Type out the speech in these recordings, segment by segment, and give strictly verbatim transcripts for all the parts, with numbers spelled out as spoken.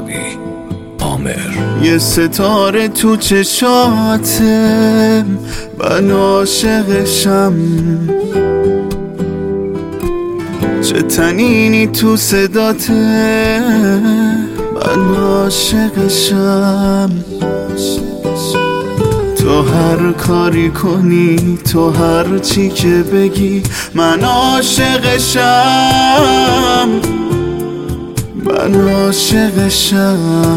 عبادی عامر. یه ستاره تو چشاتم، من عاشقشم. چه تنینی تو صداته، من عاشقشم. تو هر کاری کنی، تو هر چی که بگی، من عاشقشم. من عاشقشم.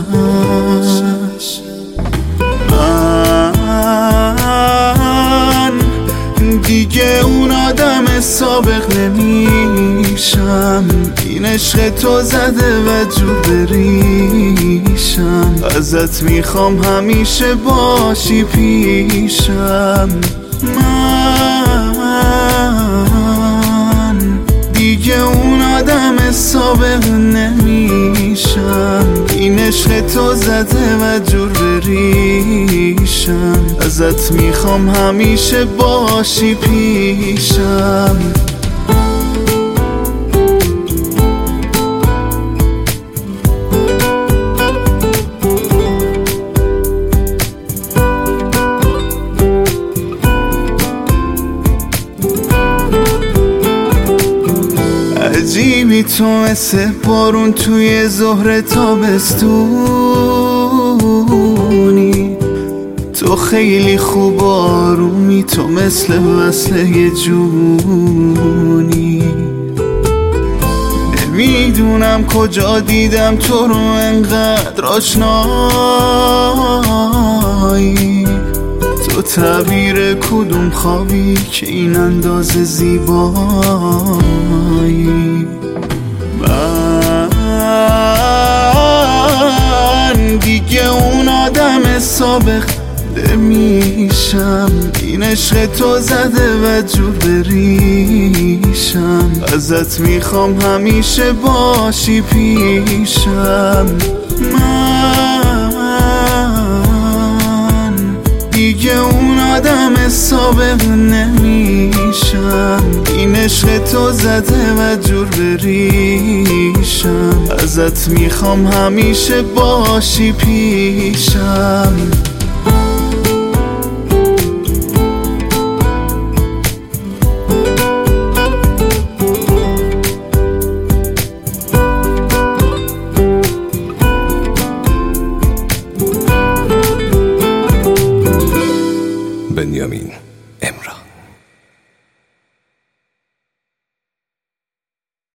من دیگه اون آدم سابق نمیشم. این عشق تو زده و جور بریشم. ازت میخوام همیشه باشی پیشم. من دیگه اون آدم سابق نمیشم. این عشق تو زده و جور بریشم. ازت میخوام همیشه باشی پیشم. عجیبی تو مثل بارون توی ظهر تابستونی. تو خیلی خوب آرومی، تو مثل وصل یه جونی. نمیدونم کجا دیدم تو رو انقدر آشنایی. تو تعبیر کدوم خوابی که این اندازه زیبایی. من دیگه اون آدم سابق نمیشم. این عشق تو زده و جور بریشم. ازت میخوام همیشه باشی پیشم. من دیگه اون آدم سابق نمیشم. این عشق تو زده و جور بریشم. ازت میخوام همیشه باشی پیشم.